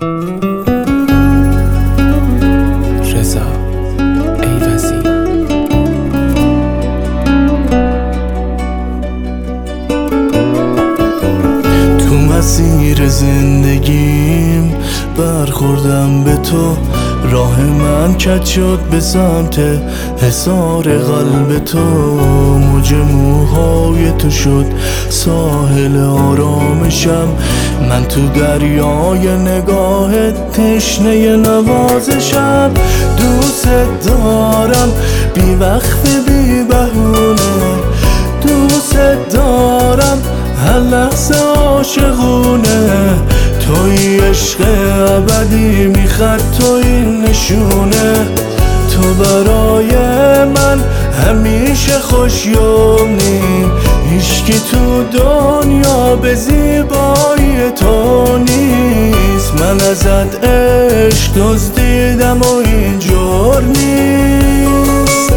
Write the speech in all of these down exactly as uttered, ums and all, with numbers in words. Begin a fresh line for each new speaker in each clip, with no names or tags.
رضا ایوزی.
تو مسیر زندگیم برخوردم به تو، راه من کج شد به سمت حصار قلب تو. موج موهای تو شد ساحل آرامشم، من تو دریای نگاهت تشنه نوازشم. دوست دارم بی وقت بی بهونه، دوست دارم هر لحظه عاشقونه. توی عشق ابدی میخواد تو این نشونه، تو برای من همیشه خوشیومنی. هیچکی تو دنیا به زیبایی تو نیست، من ازت عشق دزدیدم و اینجور نیست.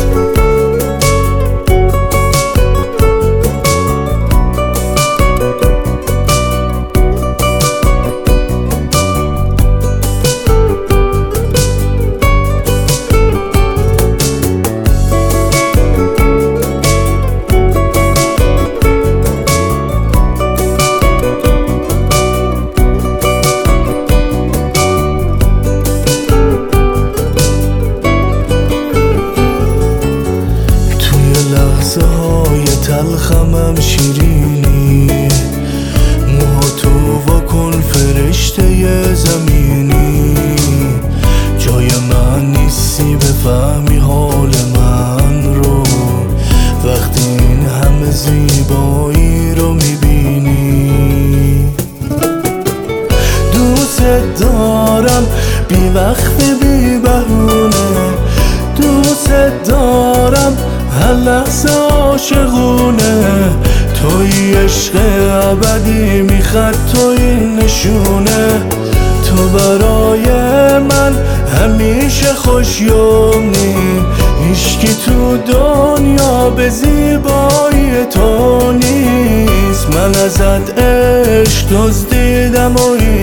لحظه های تلخمم شیرینی، موها تو واکن فرشته زمینی. جای من نیستی بفهمی حال من رو، وقتی این همه زیبایی رو میبینی. دوست دارم بی وقت بی بهونه، دوست دارم هر لحظه عاشقونه. توی عشق ابدی میخواد تو این نشونه، تو برای من همیشه خوشیومنی. هیچکی تو دنیا به زیبایی تو نیست، من ازت عشق دزدیدم و